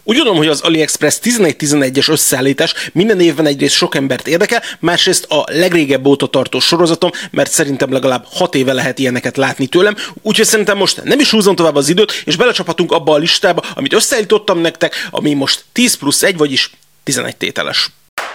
Úgy gondolom, hogy az AliExpress 11-11-es összeállítás minden évben egyrészt sok embert érdekel, másrészt a legrégebb óta tartó sorozatom, mert szerintem legalább 6 éve lehet ilyeneket látni tőlem, úgyhogy szerintem most nem is húzom tovább az időt, és belecsaphatunk abba a listába, amit összeállítottam nektek, ami most 10+1, vagyis 11 tételes.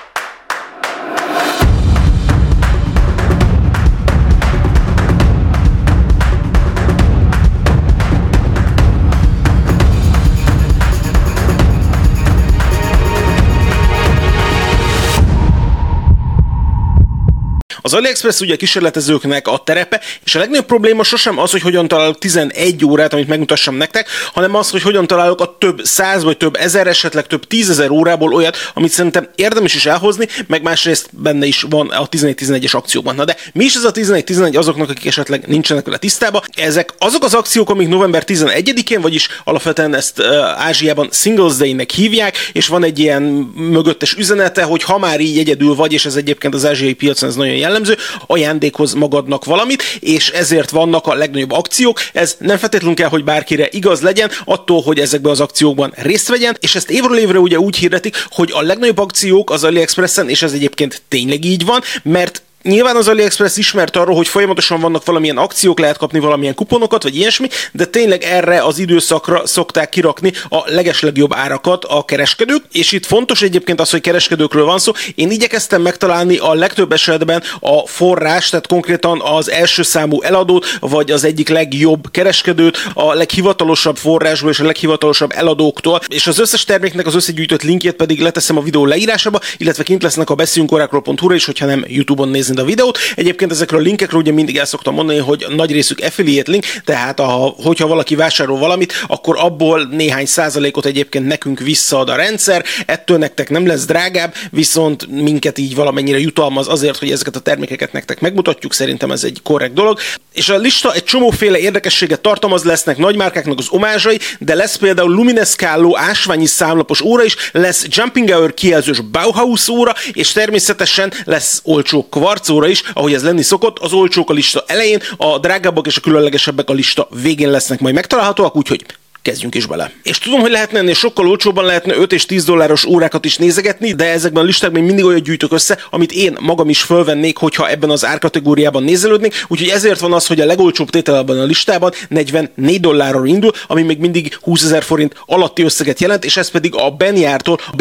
Az AliExpress ugye a kísérletezőknek a terepe, és a legnagyobb probléma sosem az, hogy hogyan találok 11 órát, amit megmutassam nektek, hanem az, hogy hogyan találok a több 100 vagy több 1000, esetleg több 10 000 órából olyat, amit szerintem érdemes is elhozni, meg másrészt benne is van a 11-11-es akcióban. Na de mi is ez a 11-11 azoknak, akik esetleg nincsenek vele tisztában? Ezek azok az akciók, amik november 11-én, vagyis alapvetően ezt Ázsiában Singles Day-nek hívják, és van egy ilyen mögöttes üzenete, hogy ha már így egyedül vagy, és ez egyébként az ázsiai piacon ez nagyon jellemző, ajándékhoz magadnak valamit, és ezért vannak a legnagyobb akciók. Ez nem feltétlenül kell, hogy bárkire igaz legyen, attól, hogy ezekben az akciókban részt vegyen, és ezt évről évre ugye úgy hirdetik, hogy a legnagyobb akciók az AliExpressen, és ez egyébként tényleg így van, mert nyilván az AliExpress ismert arról, hogy folyamatosan vannak valamilyen akciók, lehet kapni valamilyen kuponokat, vagy ilyesmi, de tényleg erre az időszakra szokták kirakni a legeslegjobb árakat a kereskedők, és itt fontos egyébként az, hogy kereskedőkről van szó. Én igyekeztem megtalálni a legtöbb esetben a forrás, tehát konkrétan az első számú eladót, vagy az egyik legjobb kereskedőt, a leghivatalosabb forrásból és a leghivatalosabb eladóktól, és az összes terméknek az összegyűjtött linkjét pedig leteszem a videó leírásába, illetve kint lesznek a beszéljünkorákról.hu-ra is, hogyha nem YouTube-on nézni a videót. Egyébként ezekről a linkekről ugye mindig el szoktam mondani, hogy nagy részük affiliate link, tehát hogyha valaki vásárol valamit, akkor abból néhány százalékot egyébként nekünk visszaad a rendszer, ettől nektek nem lesz drágább, viszont minket így valamennyire jutalmaz azért, hogy ezeket a termékeket nektek megmutatjuk, szerintem ez egy korrekt dolog. És a lista egy csomóféle érdekességet tartalmaz, lesznek nagymárkáknak az omázsai, de lesz például lumineszkáló ásványi számlapos óra is, lesz Jumping Hour kijelzős Bauhaus óra, és természetesen lesz olcsó kvarc óra is, ahogy ez lenni szokott, az olcsók a lista elején, a drágábbak és a különlegesebbek a lista végén lesznek majd megtalálhatóak, úgyhogy kezdjünk is bele. És tudom, hogy lehetne ennél sokkal olcsóbban, lehetne 5 és 10 dolláros órákat is nézegetni, de ezekben a listákban mindig olyat gyűjtök össze, amit én magam is fölvennék, hogyha ebben az árkategóriában nézelődnék, úgyhogy ezért van az, hogy a legolcsóbb tételben a listában 44 dollárról indul, ami még mindig 20 000 forint alatti összeget jelent, és ez pedig a Benjártól a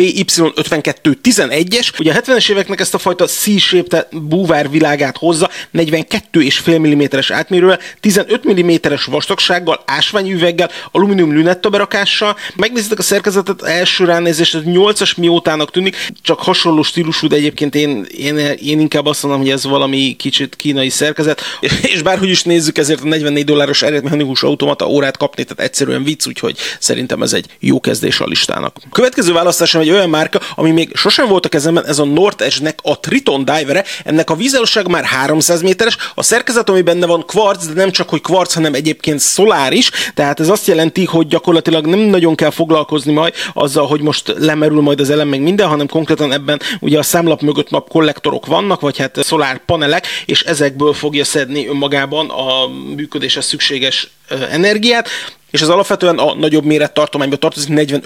BY5211-es. Ugye a 70-es éveknek ezt a fajta C-shape búvár világát hozza, 42,5 mm-es átmérővel, 15 mm-es vastagsággal, ásványüveggel, alumínium lünetta berakással. Megnézitek a szerkezetet, első ránézést, ez 8-as miótának tűnik, csak hasonló stílusú, de egyébként én inkább azt mondom, hogy ez valami kicsit kínai szerkezet, és bárhogy is nézzük, ezért a 44 dolláros mechanikus automata órát kapni, tehát egyszerűen vicc, úgyhogy szerintem ez egy jó kezdés a listának. A következő választásom egy olyan márka, ami még sosem volt a kezemben, ez a North-Edge-nek a Triton Divere, ennek a vízzárósága már 300 méteres, a szerkezet, ami benne van kvarc, de nem csak hogy kvarc, hanem egyébként szolár is, tehát ez azt jelenti, hogy gyakorlatilag nem nagyon kell foglalkozni majd azzal, hogy most lemerül majd az elem meg minden, hanem konkrétan ebben ugye a számlap mögött napkollektorok vannak, vagy hát szolárpanelek, és ezekből fogja szedni önmagában a működéshez szükséges energiát, és ez alapvetően a nagyobb mérettartományba tartozik,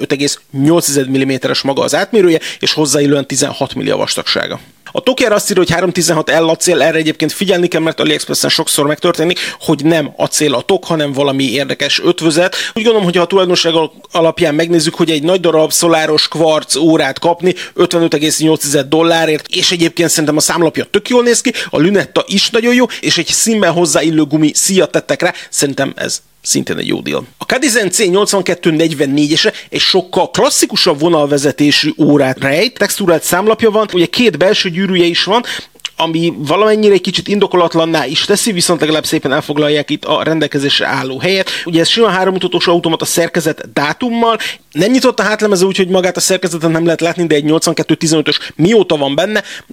45,8 mm-es maga az átmérője, és hozzáillően 16 mm a vastagsága. A tokjára azt írja, hogy 316L acél, erre egyébként figyelni kell, mert AliExpressen sokszor megtörténik, hogy nem acél a tok, hanem valami érdekes ötvözet. Úgy gondolom, hogy ha a tulajdonság alapján megnézzük, hogy egy nagy darab szoláros kvarc órát kapni 55,8 dollárért, és egyébként szerintem a számlapja tök jól néz ki, a lünetta is nagyon jó, és egy színben hozzáillő gumi szíjat tettek rá, szerintem ez szintén egy jó deal. A Kadizen C8244-ese egy sokkal klasszikusabb vonalvezetésű órát rejt, textúrált számlapja van, ugye 2 belső gyűrűje is van, ami valamennyire egy kicsit indokolatlanná is teszi, viszont legalább szépen elfoglalják itt a rendelkezésre álló helyet. Ugye ez simán 3 mutatós automata szerkezet dátummal, nem nyitott a hátlemeze, úgyhogy magát a szerkezetet nem lehet látni, de egy 8215-ös mióta van benne,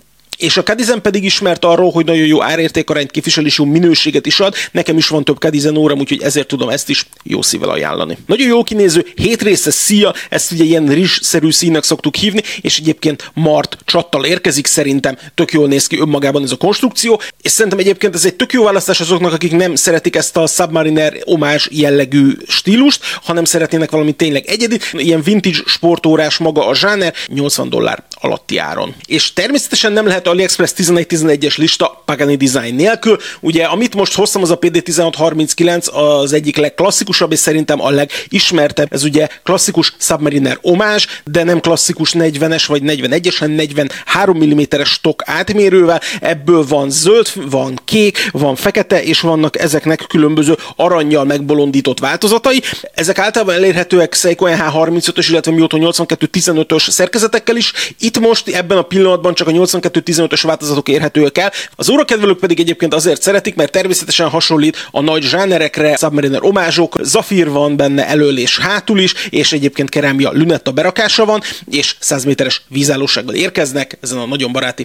És a Cadizen pedig ismert arról, hogy nagyon jó árértékarányt képvisel és jó minőséget is ad. Nekem is van több Cadizen órám, úgyhogy ezért tudom ezt is jó szívvel ajánlani. Nagyon jó kinéző, 7 részes szíja, ezt ugye ilyen rizsszerű színnek szoktuk hívni, és egyébként mart csattal érkezik, szerintem tök jól néz ki önmagában ez a konstrukció, és szerintem egyébként ez egy tök jó választás azoknak, akik nem szeretik ezt a Submariner omázs jellegű stílust, hanem szeretnének valami tényleg egyedit, ilyen vintage sportórás maga a zsáner, $80 alatti áron. És természetesen nem lehet AliExpress 11-11-es lista Pagani Design nélkül. Ugye, amit most hoztam, az a PD1639, az egyik legklasszikusabb, és szerintem a legismertebb. Ez ugye klasszikus Submariner omázs, de nem klasszikus 40-es vagy 41-es, hanem 43 mm-es stok átmérővel. Ebből van zöld, van kék, van fekete, és vannak ezeknek különböző arannyal megbolondított változatai. Ezek általában elérhetőek Seiko NH35-ös, illetve Miyota 8215-ös szerkezetekkel is. Itt most ebben a pillanatban csak a 8215-ös változatok érhetőek el. Az órakedvelők pedig egyébként azért szeretik, mert természetesen hasonlít a nagy zsánerekre, Submariner omázsok, zafír van benne elől és hátul is, és egyébként kerámia lünetta berakása van, és 100 méteres vízállósággal érkeznek ezen a nagyon baráti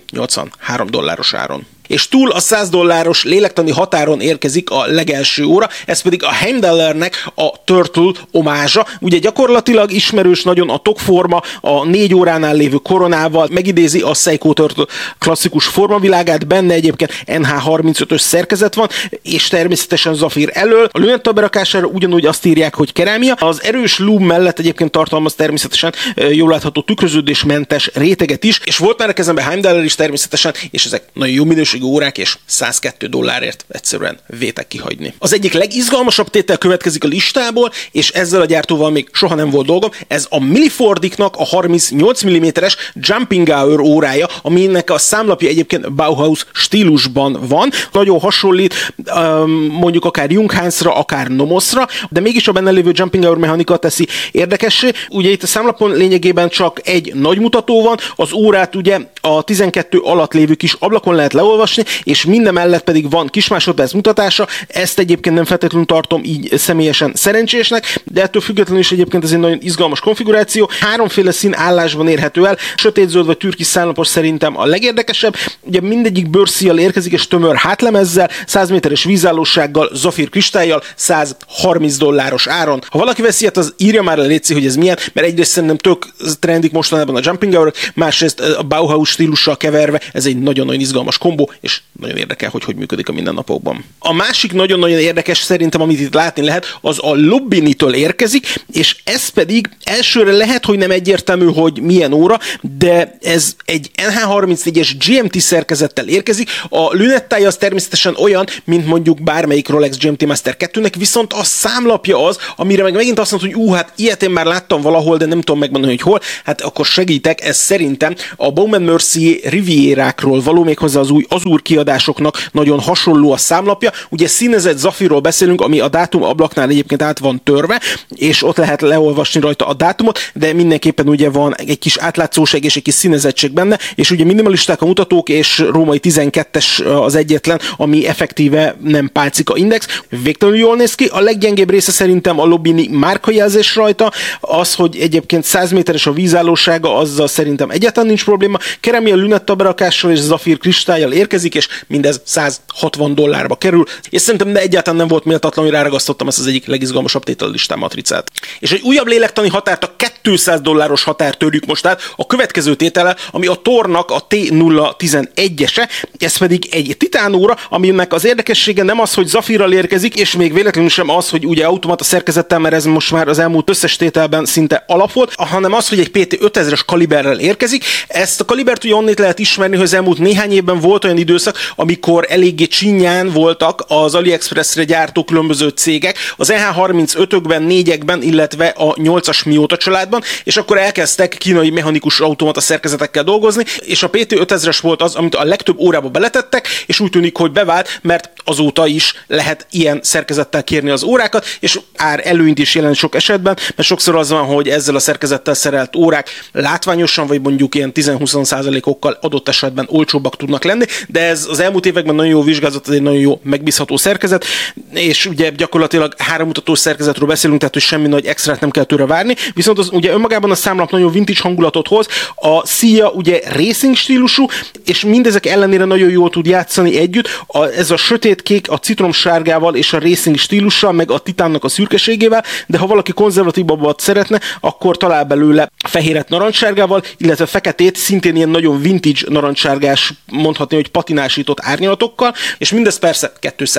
$83 áron. És túl a $100 lélektani határon érkezik a legelső óra, ez pedig a Heimdallernek a Turtle omázsa. Ugye gyakorlatilag ismerős nagyon a tokforma, a 4 óránál lévő koronával, megidézi a Seiko Turtle klasszikus formavilágát, benne egyébként NH35-ös szerkezet van, és természetesen zafír elől. A lünetta berakására ugyanúgy azt írják, hogy kerámia. Az erős lúm mellett egyébként tartalmaz természetesen jól látható tükröződésmentes réteget is, és volt már a kezemben Heimdaller is természetesen, és ezek nagyon jó minőségű órák, és $102 egyszerűen vétek kihagyni. Az egyik legizgalmasabb tétel következik a listából, és ezzel a gyártóval még soha nem volt dolgom. Ez a Millifordiknak a 38 mm-es Jumping Hour órája, aminek a számlapja egyébként Bauhaus stílusban van. Nagyon hasonlít mondjuk akár Junghansra, akár Nomosra, de mégis a benne lévő Jumping Hour mechanika teszi érdekessé. Ugye itt a számlapon lényegében csak egy nagy mutató van, az órát ugye a 12 alatt lévő kis ablakon lehet leolvasni, és minden mellett pedig van kis másodperc mutatása. Ezt egyébként nem feltétlenül tartom így személyesen szerencsésnek, de ettől függetlenül is egyébként ez egy nagyon izgalmas konfiguráció. Háromféle szín állásban érhető el, sötétzöld vagy türkis számlapos szerintem a legérdekesebb. Ugye mindegyik bőrszíjjal érkezik, és tömör hátlemezzel, 100 méteres vízállósággal, zafír kristályjal, $130 áron. Ha valaki veszi, hát az írja már le, létszi, hogy ez milyen, mert egyrészt szerintem tök trendik mostanában a Jumping Hour, másrészt a Bauhaus stílussal keverve, ez egy nagyon-nagyon izgalmas kombó, és nagyon érdekel, hogy működik a mindennapokban. A másik nagyon-nagyon érdekes szerintem, amit itt látni lehet, az a Lobinitől érkezik, és ez pedig elsőre lehet, hogy nem egyértelmű, hogy milyen óra, de ez egy NH34-es GMT szerkezettel érkezik. A lünettája az természetesen olyan, mint mondjuk bármelyik Rolex GMT Master 2-nek, viszont a számlapja az, amire meg megint azt mondod, hogy hát ilyet én már láttam valahol, de nem tudom megmondani, hogy hol. Hát akkor segítek, ez szerintem a Baume & Mercier Rivierákról való, méghozzá az új Azur kiadásoknak nagyon hasonló a számlapja. Ugye színezett zafírról beszélünk, ami a dátum ablaknál egyébként át van törve, és ott lehet leolvasni rajta a dátumot, de mindenképpen ugye van egy kis átlátszóság és egy kis színezettség benne, és ugye minimalisták a mutatók, és római 12-es az egyetlen, ami effektíve nem pálcika index. Végtelenül jól néz ki. A leggyengébb része szerintem a Lobini márkajelzés rajta, az, hogy egyébként 100 méteres a vízállósága, azzal szerintem egyáltalán nincs probléma. Kerámia lünetta berakással és zafír kristályjal érkezik, és mindez $160 kerül, és szerintem de egyáltalán nem volt méltatlan, hogy ráragasztottam ezt az egyik legizgalmasabb tétel listán matricát. És egy újabb lélektani határt, a $200 határt törjük most át a következő tétele, ami a Thornak a T011-ese, ez pedig egy titánóra, aminek az érdekessége nem az, hogy zafírral érkezik, és még véletlenül sem az, hogy ugye automata szerkezettel, mert ez most már az elmúlt összes tételben szinte alap volt, hanem az, hogy egy PT5000-es kaliberrel érkezik. Ezt a kalibert ugye onnét lehet ismerni, hogy az elmúlt néhány évben volt olyan időszak, amikor eléggé csinyán voltak az AliExpressre gyártó különböző cégek, az EH35-ökben, 4-ekben, illetve a 8-as Miyota családban, és akkor elkezdtek kínai mechanikus automata szerkezetekkel dolgozni, és a PT5000-es volt az, amit a legtöbb órába beletettek, és úgy tűnik, hogy bevált, mert azóta is lehet ilyen szerkezettel kérni az órákat, és ár előnyt is jelent sok esetben, mert sokszor az van, hogy ezzel a szerkezettel szerelt órák látványosan, vagy mondjuk ilyen 10-20%-okkal adott esetben olcsóbbak tudnak lenni, de ez az elmúlt években nagyon jó vizsgázott, ez egy nagyon jó megbízható szerkezet, és ugye gyakorlatilag 3 mutatós szerkezetről beszélünk, tehát hogy semmi nagy extrát nem kell tőle várni, viszont az ugye önmagában a számlap nagyon vintage hangulatot hoz, a szíja ugye racing stílusú, és mindezek ellenére nagyon jól tud játszani együtt, ez a sötétkék a citromsárgával és a racing stílussal, meg a titánnak a szürkeségével, de ha valaki konzervatívabbat szeretne, akkor talál belőle fehéret narancssárgával, illetve feketét, szintén ilyen nagyon vintage narancssárgás, mondhatni, hogy patinásított árnyalatokkal, és mindez persze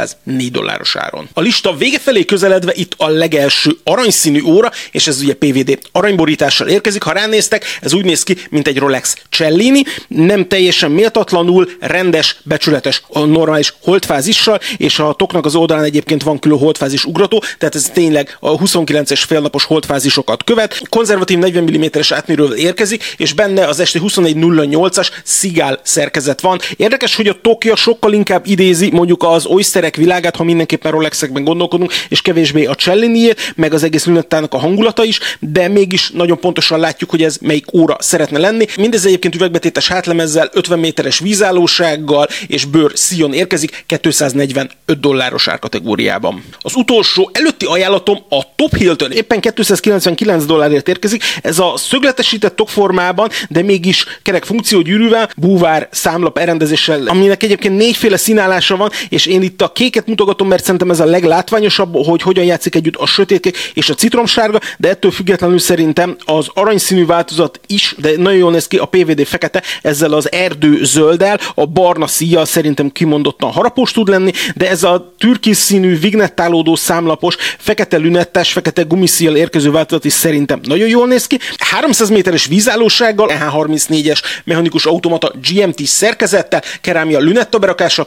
$204 áron. A lista vége felé közeledve itt a legelső aranyszínű óra, és ez ugye PVD aranyborítással érkezik. Ha ránéztek, ez úgy néz ki, mint egy Rolex Cellini, nem teljesen méltatlanul, rendes, becsületes, normális holdfázissal, és a toknak az oldalán egyébként van külön holdfázis ugrató, tehát ez tényleg a 29-es félnapos holdfázisokat követ. Konzervatív 40 mm-es átmérővel érkezik, és benne az esti 2108-as Seagull szerkezet van. Érdekes, hogy a Tokja sokkal inkább idézi mondjuk az Oysterek világát, ha mindenképpen Rolexekben gondolkodunk, és kevésbé a Celliniét, meg az egész Lunettának a hangulata is, de mégis nagyon pontosan látjuk, hogy ez melyik óra szeretne lenni. Mindez egyébként üvegbetétes hátlemezzel, 50 méteres vízállósággal és bőr szíjon érkezik $245 árkategóriában. Az utolsó előtti ajánlatom a Top Hill-től éppen $299 érkezik. Ez a szögletesített tokformában, de mégis kerek funkciógyűrűvel, búvár számlap elrendezéssel, aminek egyébként 4 színállása van, és én itt a kéket mutogatom, mert szerintem ez a leglátványosabb, hogy hogyan játszik együtt a sötétkék és a citromsárga, de ettől függetlenül szerintem az aranyszínű változat is, de nagyon jól néz ki a PVD fekete, ezzel az erdő zölddel, a barna szíjjal szerintem kimondottan harapós tud lenni, de ez a türkisz színű vignettálódó számlapos, fekete lünettás, fekete gumiszíjjal érkező változat is szerintem nagyon jól néz ki. 300 méteres vízállósággal, EH34-es mechanikus automata GMT szerkezettel, kerámia lünetta berakással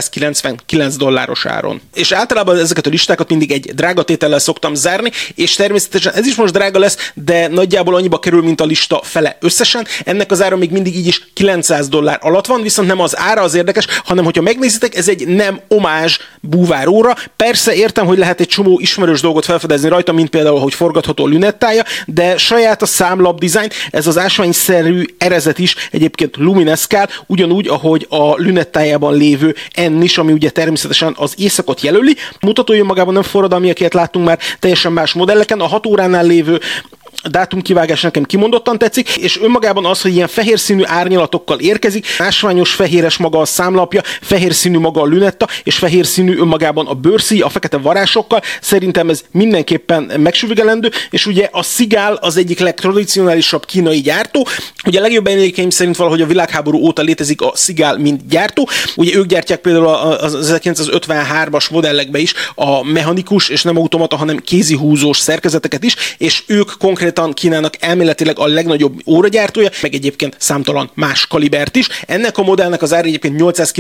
$299 áron. És általában ezeket a listákat mindig egy drága tétellel szoktam zárni, és természetesen ez is most drága lesz, de nagyjából annyiba kerül, mint a lista fele összesen. Ennek az ára még mindig így is $900 alatt van, viszont nem az ára az érdekes, hanem hogyha megnézitek, ez egy nem omázs búváróra. Persze értem, hogy lehet egy csomó ismerős dolgot felfedezni rajta, mint például, hogy forgatható lünettája, de saját a számlap design, ez az ásványszerű erezet is egyébként lumineszkál, ugyanúgy, ahogy a lünettájában lévő N is, ami ugye természetesen az éjszakot jelöli. Mutatója magában nem forradalmiaket láttunk már teljesen más modelleken, a 6 óránál lévő dátumkivágás nekem kimondottan tetszik, és önmagában az, hogy ilyen fehér színű árnyalatokkal érkezik, ásványos fehéres maga a számlapja, fehér színű maga a lünetta, és fehér színű önmagában a bőrszíj, a fekete varásokkal, szerintem ez mindenképpen megsüvegelendő, és ugye a Seagull az egyik legtradicionálisabb kínai gyártó, ugye a legjobb emlékeim szerint valahogy a világháború óta létezik a Seagull mint gyártó, ugye ők gyártják például az 1953-as modellekbe is a mechanikus és nem automata, hanem kézihúzós szerkezeteket is, és ők konkrétan Kínának elméletileg a legnagyobb óragyártója, meg egyébként számtalan más kalibert is. Ennek a modellnek az ára egyébként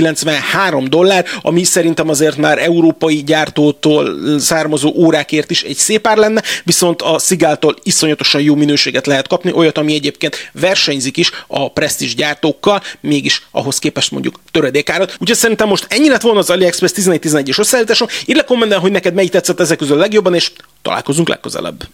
$893, ami szerintem azért már európai gyártótól származó órákért is egy szép ár lenne, viszont a Seagulltól iszonyatosan jó minőséget lehet kapni, olyat, ami egyébként versenyzik is a presztízs gyártókkal, mégis ahhoz képest mondjuk töredékárat. Úgyhogy szerintem most ennyi lett volna az AliExpress 11-11-es összeállításon. Írd le kommentben, hogy neked melyik tetszett ezek közül a legjobban, és találkozunk legközelebb.